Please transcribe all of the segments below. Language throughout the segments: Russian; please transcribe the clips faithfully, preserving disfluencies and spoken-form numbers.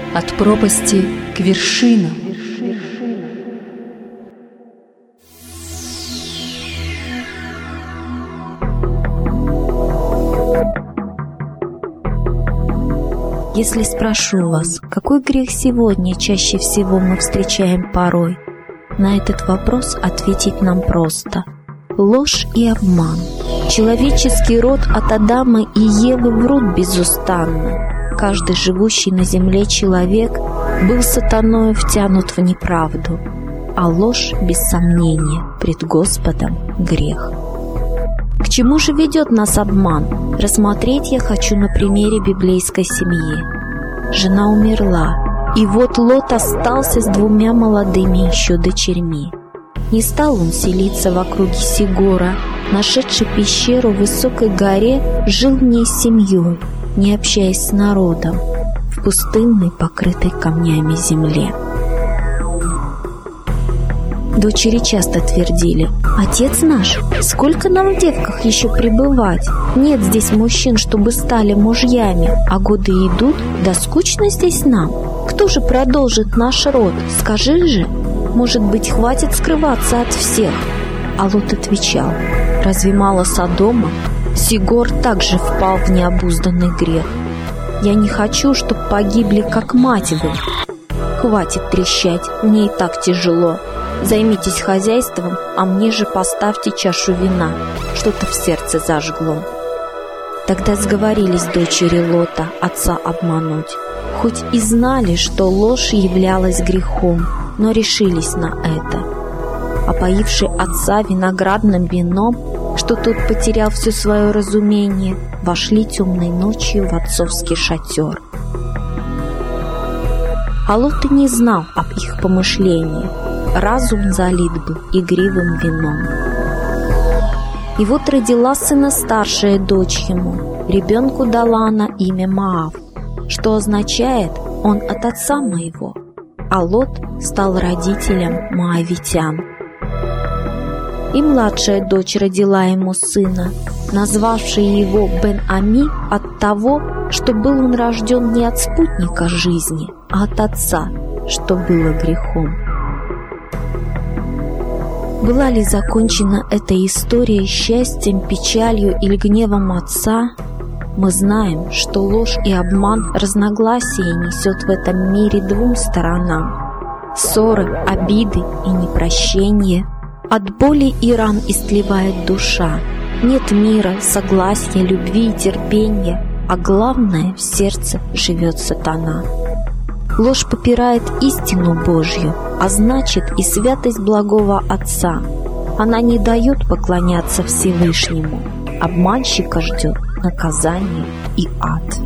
От пропасти к вершинам. Если спрошу вас, какой грех сегодня чаще всего мы встречаем порой, на этот вопрос ответить нам просто. Ложь и обман. Человеческий род от Адама и Евы врут безустанно. Каждый живущий на земле человек был сатаною втянут в неправду, а ложь, без сомнения, пред Господом грех. К чему же ведет нас обман? Рассмотреть я хочу на примере библейской семьи. Жена умерла, и вот Лот остался с двумя молодыми еще дочерьми. Не стал он селиться в округе Сигора, нашедший пещеру в высокой горе, жил в ней с семьей, не общаясь с народом, в пустынной, покрытой камнями земле. Дочери часто твердили: «Отец наш, сколько нам в девках еще пребывать? Нет здесь мужчин, чтобы стали мужьями, а годы идут, да скучно здесь нам. Кто же продолжит наш род? Скажи же, может быть, хватит скрываться от всех?» А Лот отвечал: «Разве мало Содома? Сигор также впал в необузданный грех. Я не хочу, чтоб погибли, как мать вы. Хватит трещать, мне и так тяжело. Займитесь хозяйством, а мне же поставьте чашу вина, что-то в сердце зажгло». Тогда сговорились дочери Лота отца обмануть, хоть и знали, что ложь являлась грехом, но решились на это. Опоивши отца виноградным вином, что тот потерял все свое разумение, вошли темной ночью в отцовский шатер. А Лот и не знал об их помышлении. Разум залит был игривым вином. И вот родила сына старшая дочь ему. Ребенку дала она имя Моав, что означает «он от отца моего». А Лот стал родителем моавитян. И младшая дочь родила ему сына, назвавшая его Бен-Ами от того, что был он рожден не от спутника жизни, а от отца, что было грехом. Была ли закончена эта история счастьем, печалью или гневом отца? Мы знаем, что ложь и обман, разногласия несет в этом мире двум сторонам. Ссоры, обиды и непрощение. От боли и ран истлевает душа. Нет мира, согласия, любви и терпения, а главное, в сердце живет сатана. Ложь попирает истину Божью, а значит и святость благого Отца. Она не дает поклоняться Всевышнему. Обманщика ждет наказание и ад.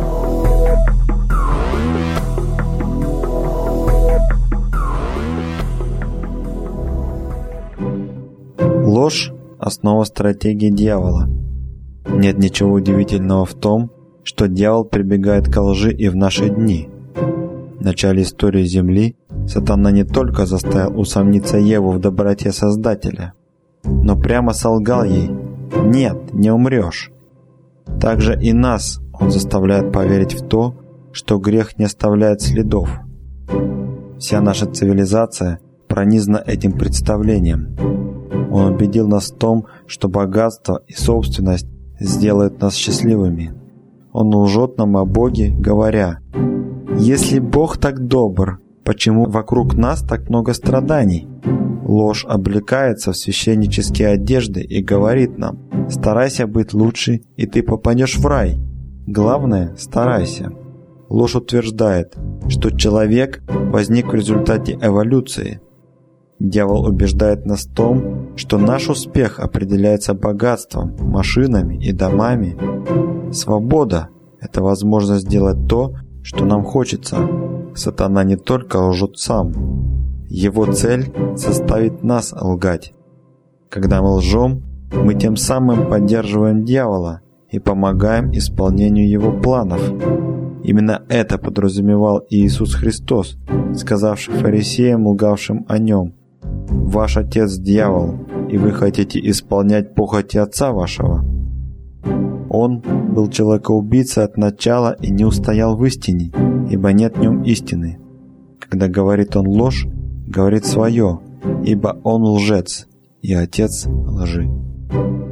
Ложь – основа стратегии дьявола. Нет ничего удивительного в том, что дьявол прибегает к лжи и в наши дни. В начале истории Земли сатана не только заставил усомниться Еву в доброте Создателя, но прямо солгал ей: «Нет, не умрешь». Также и нас он заставляет поверить в то, что грех не оставляет следов. Вся наша цивилизация пронизана этим представлением. Он убедил нас в том, что богатство и собственность сделают нас счастливыми. Он лжет нам о Боге, говоря: «Если Бог так добр, почему вокруг нас так много страданий?» Ложь облекается в священнические одежды и говорит нам: «Старайся быть лучше, и ты попадешь в рай. Главное, старайся». Ложь утверждает, что человек возник в результате эволюции. Дьявол убеждает нас в том, что наш успех определяется богатством, машинами и домами. Свобода – это возможность сделать то, что нам хочется. Сатана не только лжет сам. Его цель – заставить нас лгать. Когда мы лжем, мы тем самым поддерживаем дьявола и помогаем исполнению его планов. Именно это подразумевал Иисус Христос, сказавший фарисеям, лгавшим о нем: «Ваш отец дьявол, и вы хотите исполнять похоти отца вашего». Он был человекоубийцей от начала и не устоял в истине. ибо нет в нем истины. Когда говорит он ложь, говорит свое, ибо он лжец и отец лжи.